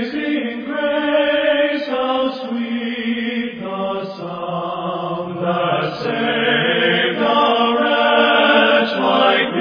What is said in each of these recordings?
Amazing grace, how sweet the sound that saved a wretch like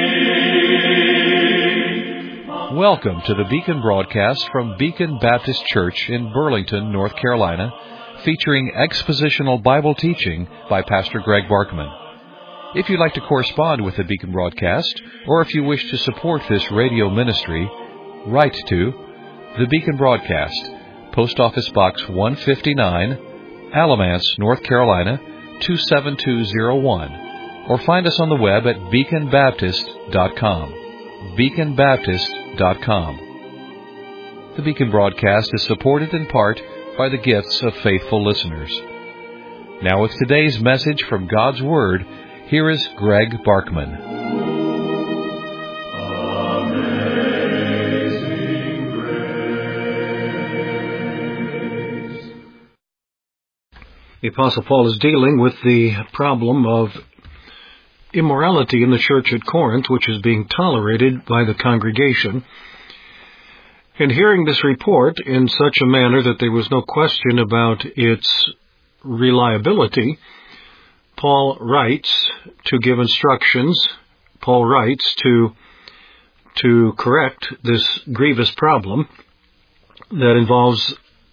me. Welcome to the Beacon broadcast from Beacon Baptist Church in Burlington, North Carolina, featuring expositional Bible teaching by Pastor Greg Barkman. If you'd like to correspond with the Beacon broadcast, or if you wish to support this radio ministry, write to the Beacon Broadcast, Post Office Box 159, Alamance, North Carolina 27201, or find us on the web at beaconbaptist.com. beaconbaptist.com. The Beacon Broadcast is supported in part by the gifts of faithful listeners. Now with today's message from God's Word, here is Greg Barkman. The Apostle Paul is dealing with the problem of immorality in the church at Corinth, which is being tolerated by the congregation. And hearing this report in such a manner that there was no question about its reliability, Paul writes to give instructions. Paul writes to correct this grievous problem that involves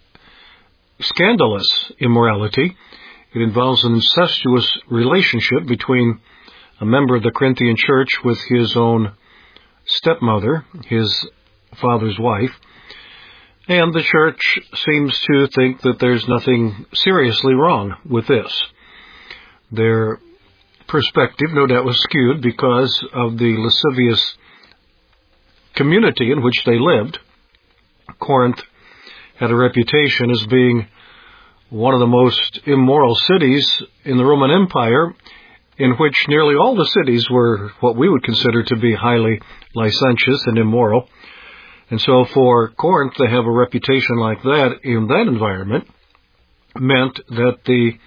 scandalous immorality. It involves an incestuous relationship between a member of the Corinthian church with his own stepmother, his father's wife, and the church seems to think that there's nothing seriously wrong with this. Their perspective, no doubt, was skewed because of the lascivious community in which they lived. Corinth had a reputation as being one of the most immoral cities in the Roman Empire, in which nearly all the cities were what we would consider to be highly licentious and immoral. And so for Corinth to have a reputation like that in that environment meant that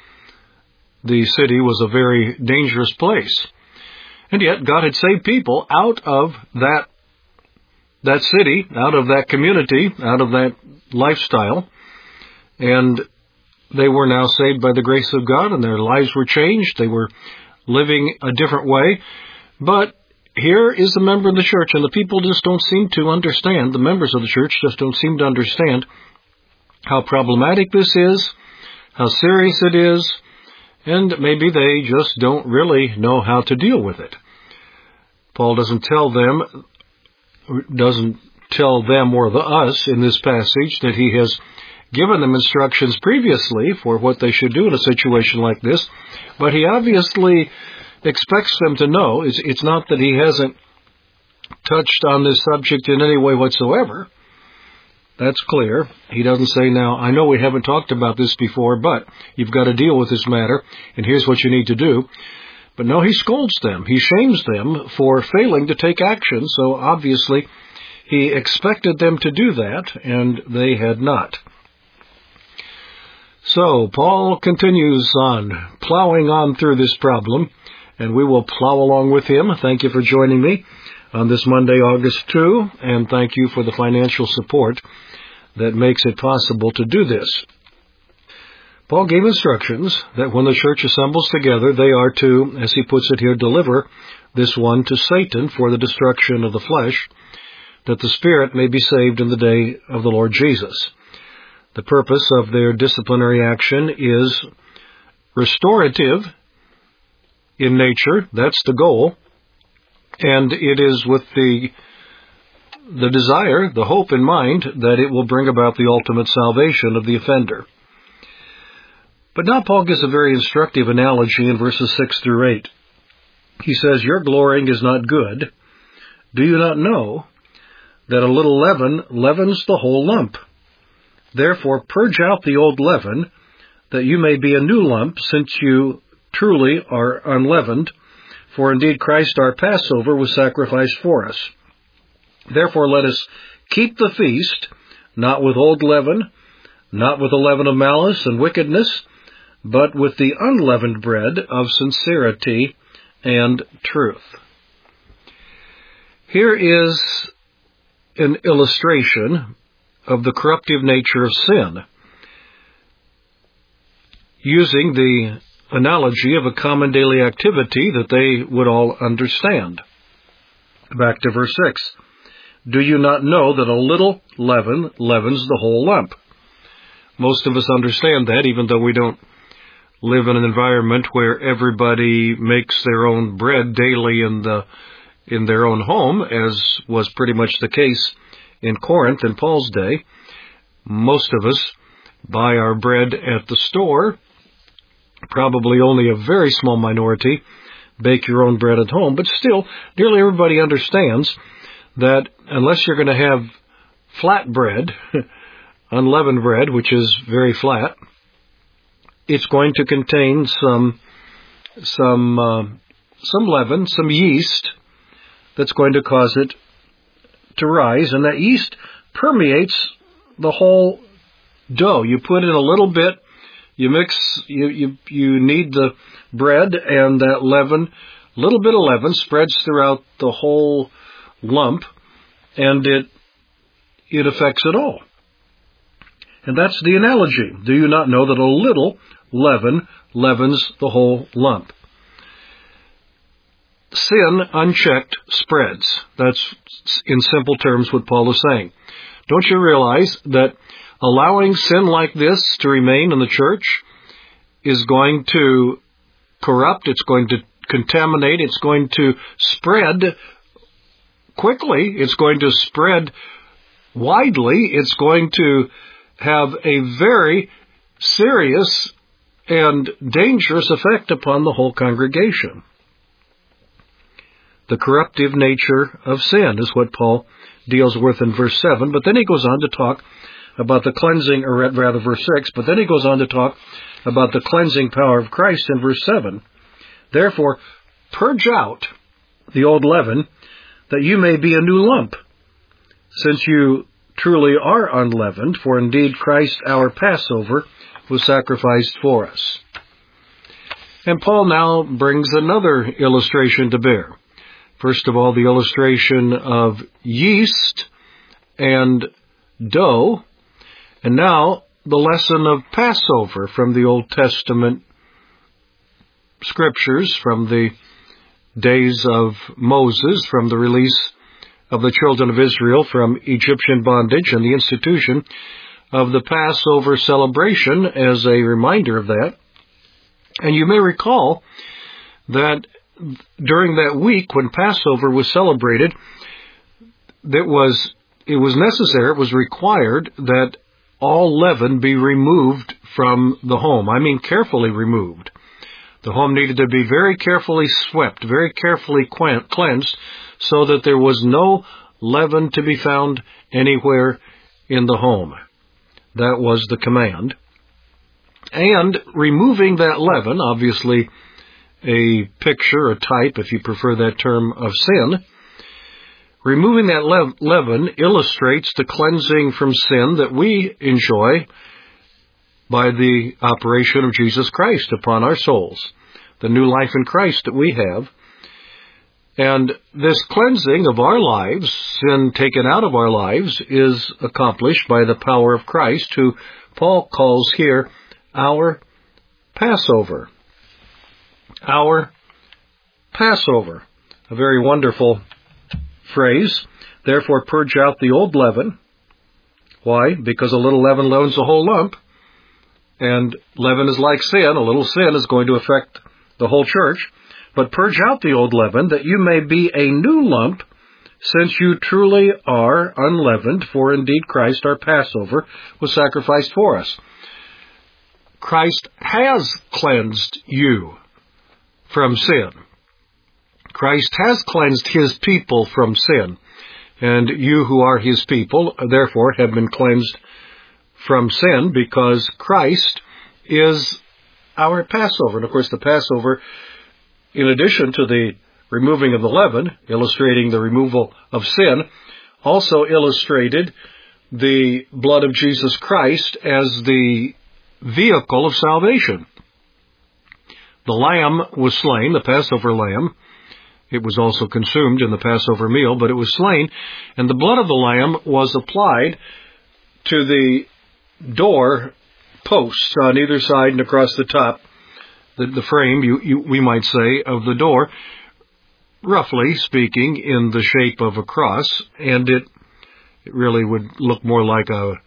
the city was a very dangerous place. And yet God had saved people out of that city, out of that community, out of that lifestyle, and they were now saved by the grace of God, and their lives were changed. They were living a different way. But here is a member of the church, and the people just don't seem to understand, the members of the church just don't seem to understand how problematic this is, how serious it is, and maybe they just don't really know how to deal with it. Paul doesn't tell them or us in this passage that he has given them instructions previously for what they should do in a situation like this, but he obviously expects them to know. It's not that he hasn't touched on this subject in any way whatsoever. That's clear. He doesn't say, now, I know we haven't talked about this before, but you've got to deal with this matter, and here's what you need to do. But no, he scolds them. He shames them for failing to take action, so obviously he expected them to do that, and they had not. So Paul continues on, plowing on through this problem, and we will plow along with him. Thank you for joining me on this Monday, August 2, and thank you for the financial support that makes it possible to do this. Paul gave instructions that when the church assembles together, they are to, as he puts it here, deliver this one to Satan for the destruction of the flesh, that the spirit may be saved in the day of the Lord Jesus. The purpose of their disciplinary action is restorative in nature. That's the goal. And it is with the desire, the hope in mind, that it will bring about the ultimate salvation of the offender. But now Paul gives a very instructive analogy in verses 6 through 8. He says, your glorying is not good. Do you not know that a little leaven leavens the whole lump? Therefore purge out the old leaven, that you may be a new lump, since you truly are unleavened. For indeed Christ our Passover was sacrificed for us. Therefore let us keep the feast, not with old leaven, not with the leaven of malice and wickedness, but with the unleavened bread of sincerity and truth. Here is an illustration of the corruptive nature of sin, using the analogy of a common daily activity that they would all understand. Back to verse 6. Do you not know that a little leaven leavens the whole lump? Most of us understand that, even though we don't live in an environment where everybody makes their own bread daily in their own home, as was pretty much the case in Corinth in Paul's day. Most of us buy our bread at the store. Probably only a very small minority bake your own bread at home. But still, nearly everybody understands that unless you're going to have flat bread, unleavened bread, which is very flat, it's going to contain some leaven, some yeast, that's going to cause it to rise, and that yeast permeates the whole dough. You put in a little bit, you mix, you knead the bread, and that leaven, little bit of leaven, spreads throughout the whole lump, and it affects it all. And that's the analogy. Do you not know that a little leaven leavens the whole lump? Sin unchecked spreads. That's, in simple terms, what Paul is saying. Don't you realize that allowing sin like this to remain in the church is going to corrupt, it's going to contaminate, it's going to spread quickly, it's going to spread widely, it's going to have a very serious and dangerous effect upon the whole congregation. The corruptive nature of sin is what Paul deals with in verse 7, but then he goes on to talk about the cleansing, or rather verse 6, but then he goes on to talk about the cleansing power of Christ in verse 7. Therefore, purge out the old leaven, that you may be a new lump, since you truly are unleavened, for indeed Christ our Passover was sacrificed for us. And Paul now brings another illustration to bear. First of all, the illustration of yeast and dough, and now the lesson of Passover from the Old Testament scriptures, from the days of Moses, from the release of the children of Israel from Egyptian bondage, and the institution of the Passover celebration as a reminder of that. And you may recall that during that week when Passover was celebrated, it was necessary, it was required that all leaven be removed from the home. I mean carefully removed. The home needed to be very carefully swept, very carefully cleansed, so that there was no leaven to be found anywhere in the home. That was the command. And removing that leaven, obviously a picture, a type, if you prefer that term, of sin, removing that leaven illustrates the cleansing from sin that we enjoy by the operation of Jesus Christ upon our souls, the new life in Christ that we have. And this cleansing of our lives, sin taken out of our lives, is accomplished by the power of Christ, who Paul calls here our Passover. Our Passover. A very wonderful phrase. Therefore, purge out the old leaven. Why? Because a little leaven leavens the whole lump. And leaven is like sin. A little sin is going to affect the whole church. But purge out the old leaven, that you may be a new lump, since you truly are unleavened, for indeed Christ our Passover was sacrificed for us. Christ has cleansed you from sin. Christ has cleansed His people from sin. And you who are His people, therefore, have been cleansed from sin, because Christ is our Passover. And of course, the Passover, in addition to the removing of the leaven, illustrating the removal of sin, also illustrated the blood of Jesus Christ as the vehicle of salvation. The lamb was slain, the Passover lamb. It was also consumed in the Passover meal, but it was slain, and the blood of the lamb was applied to the door posts on either side and across the top, the frame, we might say, of the door, roughly speaking, in the shape of a cross, and it really would look more like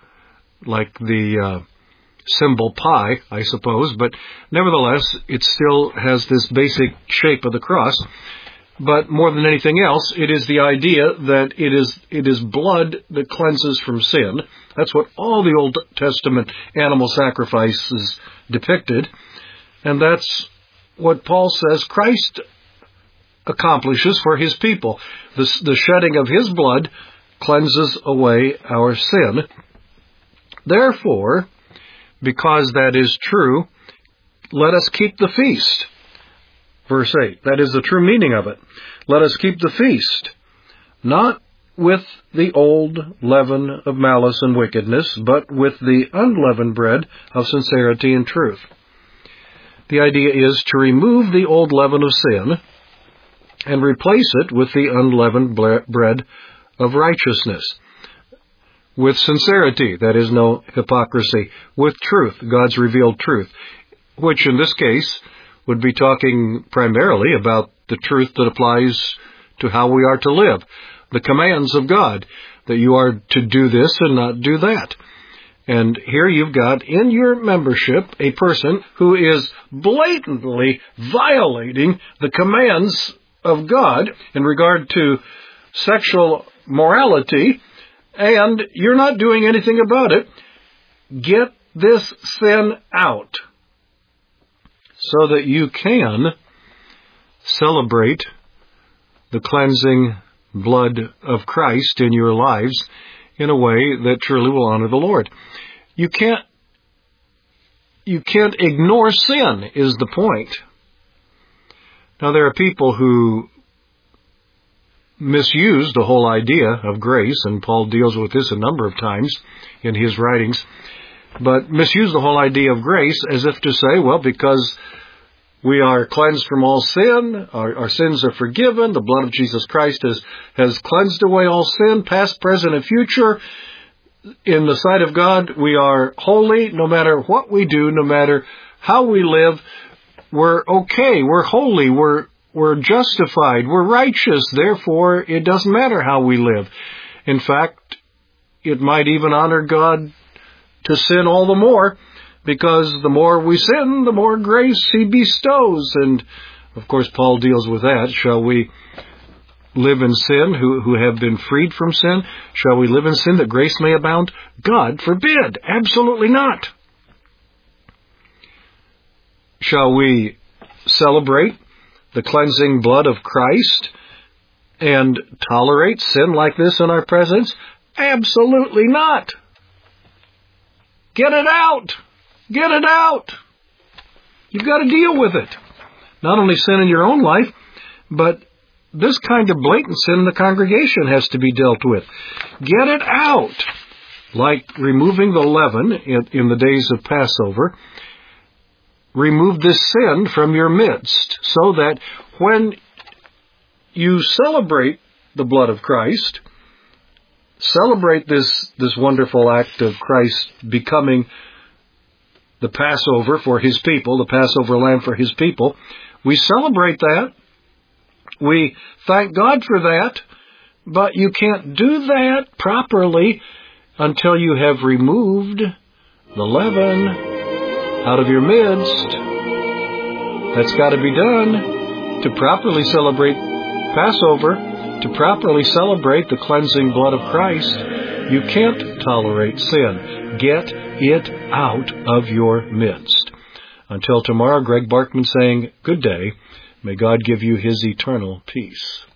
the symbol pi, I suppose, but nevertheless, it still has this basic shape of the cross. But more than anything else, it is the idea that it is blood that cleanses from sin. That's what all the Old Testament animal sacrifices depicted. And that's what Paul says Christ accomplishes for his people. The shedding of his blood cleanses away our sin. Therefore, because that is true, let us keep the feast. Verse 8, that is the true meaning of it. Let us keep the feast, not with the old leaven of malice and wickedness, but with the unleavened bread of sincerity and truth. The idea is to remove the old leaven of sin and replace it with the unleavened bread of righteousness. With sincerity, that is, no hypocrisy. With truth, God's revealed truth, which in this case would be talking primarily about the truth that applies to how we are to live. The commands of God, that you are to do this and not do that. And here you've got in your membership a person who is blatantly violating the commands of God in regard to sexual morality, and you're not doing anything about it. Get this sin out so that you can celebrate the cleansing blood of Christ in your lives in a way that truly will honor the Lord. You can't ignore sin, is the point. Now, there are people who misuse the whole idea of grace, and Paul deals with this a number of times in his writings, but misuse the whole idea of grace as if to say, well, because we are cleansed from all sin, our sins are forgiven, the blood of Jesus Christ has cleansed away all sin, past, present, and future. In the sight of God, we are holy no matter what we do, no matter how we live. We're okay, we're holy, we're justified, we're righteous, therefore it doesn't matter how we live. In fact, it might even honor God to sin all the more, because the more we sin, the more grace He bestows. And, of course, Paul deals with that. Shall we live in sin who have been freed from sin? Shall we live in sin that grace may abound? God forbid. Absolutely not. Shall we celebrate the cleansing blood of Christ and tolerate sin like this in our presence? Absolutely not. Get it out. Get it out. You've got to deal with it. Not only sin in your own life, but this kind of blatant sin in the congregation has to be dealt with. Get it out. Like removing the leaven in the days of Passover. Remove this sin from your midst so that when you celebrate the blood of Christ, celebrate this wonderful act of Christ becoming the Passover for His people, the Passover lamb for His people. We celebrate that. We thank God for that. But you can't do that properly until you have removed the leaven out of your midst. That's got to be done to properly celebrate Passover, to properly celebrate the cleansing blood of Christ. You can't tolerate sin. Get it out of your midst. Until tomorrow, Greg Barkman saying, good day. May God give you His eternal peace.